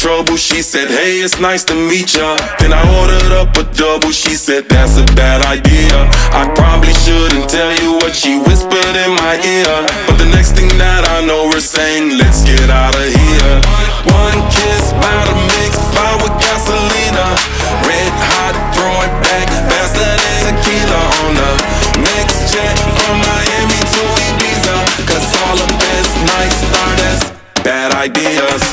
trouble. She said, hey, it's nice to meet ya. Then I ordered up a double. She said, that's a bad idea. I probably shouldn't tell you what she whispered in my ear. But the next thing that I know, we're saying, let's get out of here. One kiss by the mix, fire with gasolina. Red hot, throw it back, faster than tequila. On the next jet from Miami to Ibiza. Cause all the best nights start as bad ideas.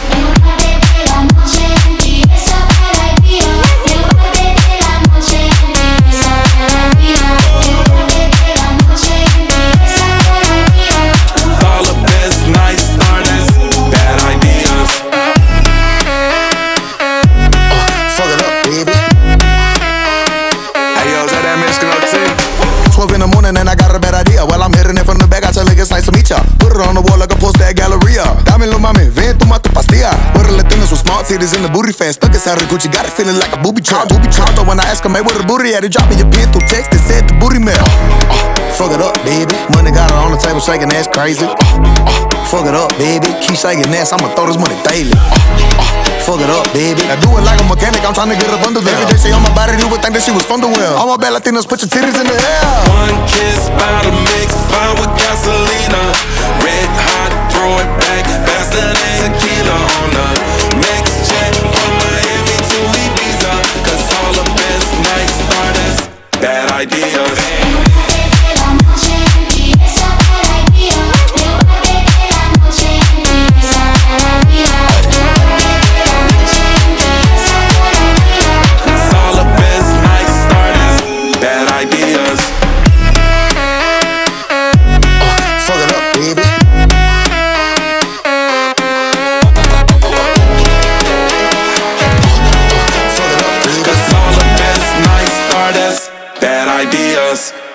In the morning and I got a bad idea. While I'm hitting it from the back, I tell her it's nice to meet ya. Put it on the wall like a poster at Galleria. Dame lo mami, ven, toma tu pastilla. With the Latinas with small titties in the booty fan. Stuck inside her Gucci, got it feeling like a booby trap. So when I ask her, man, where the booty at? He dropped me a pin through text and said the booty mail. Fuck it up, baby. Money got her on the table shaking ass crazy. Fuck it up, baby. Keep shaking ass, I'ma throw this money daily. Fuck it up, baby. I do it like a mechanic, I'm trying to get up under there. Every day she on my body, you would think that she was from the well. All my bad Latinos, put your titties in the air. One kiss by the mix, fire with gasolina. Red hot, throw it back, faster than tequila. On the next jet from Miami to Ibiza. Cause all the best nights start as bad ideas. Bad ideas.